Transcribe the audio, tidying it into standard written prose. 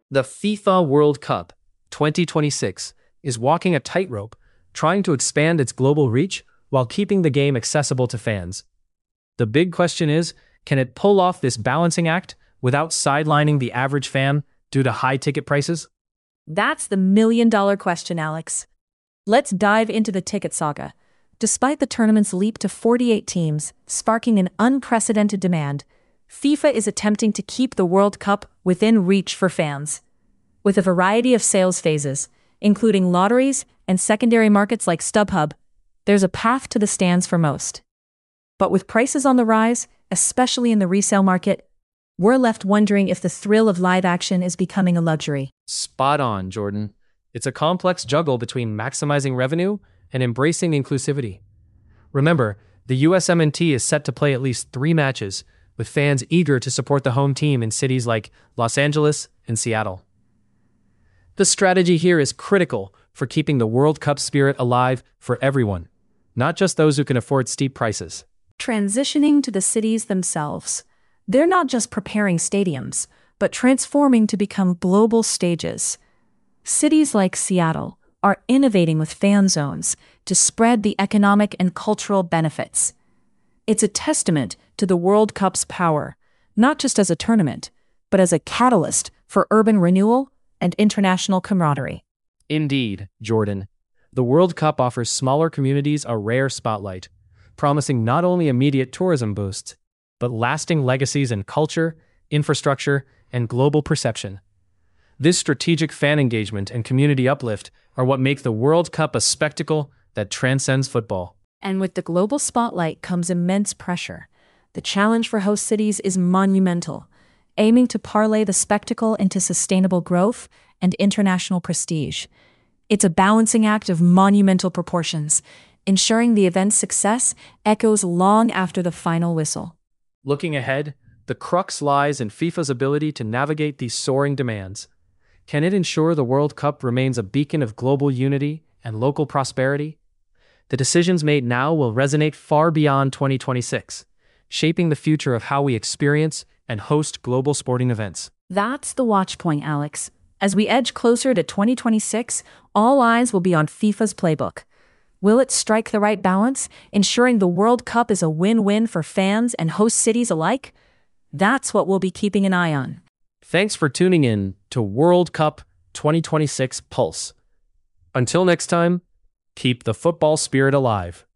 The FIFA World Cup 2026 is walking a tightrope, trying to expand its global reach while keeping the game accessible to fans. The big question is, can it pull off this balancing act without sidelining the average fan due to high ticket prices? That's the million-dollar question, Alex. Let's dive into the ticket saga. Despite the tournament's leap to 48 teams, sparking an unprecedented demand, FIFA is attempting to keep the World Cup within reach for fans. With a variety of sales phases, including lotteries and secondary markets like StubHub, there's a path to the stands for most. But with prices on the rise, especially in the resale market, we're left wondering if the thrill of live action is becoming a luxury. Spot on, Jordan. It's a complex juggle between maximizing revenue and embracing inclusivity. Remember, the USMNT is set to play at least 3 matches, with fans eager to support the home team in cities like Los Angeles and Seattle. The strategy here is critical for keeping the World Cup spirit alive for everyone, not just those who can afford steep prices. Transitioning to the cities themselves. They're not just preparing stadiums, but transforming to become global stages. Cities like Seattle are innovating with fan zones to spread the economic and cultural benefits. It's a testament to the World Cup's power, not just as a tournament, but as a catalyst for urban renewal and international camaraderie. Indeed, Jordan. The World Cup offers smaller communities a rare spotlight, promising not only immediate tourism boosts, but lasting legacies in culture, infrastructure, and global perception. This strategic fan engagement and community uplift are what make the World Cup a spectacle that transcends football. And with the global spotlight comes immense pressure. The challenge for host cities is monumental, aiming to parlay the spectacle into sustainable growth and international prestige. It's a balancing act of monumental proportions, ensuring the event's success echoes long after the final whistle. Looking ahead, the crux lies in FIFA's ability to navigate these soaring demands. Can it ensure the World Cup remains a beacon of global unity and local prosperity? The decisions made now will resonate far beyond 2026, shaping the future of how we experience and host global sporting events. That's the watch point, Alex. As we edge closer to 2026, all eyes will be on FIFA's playbook. Will it strike the right balance, ensuring the World Cup is a win-win for fans and host cities alike? That's what we'll be keeping an eye on. Thanks for tuning in to World Cup 2026 Pulse. Until next time, keep the football spirit alive.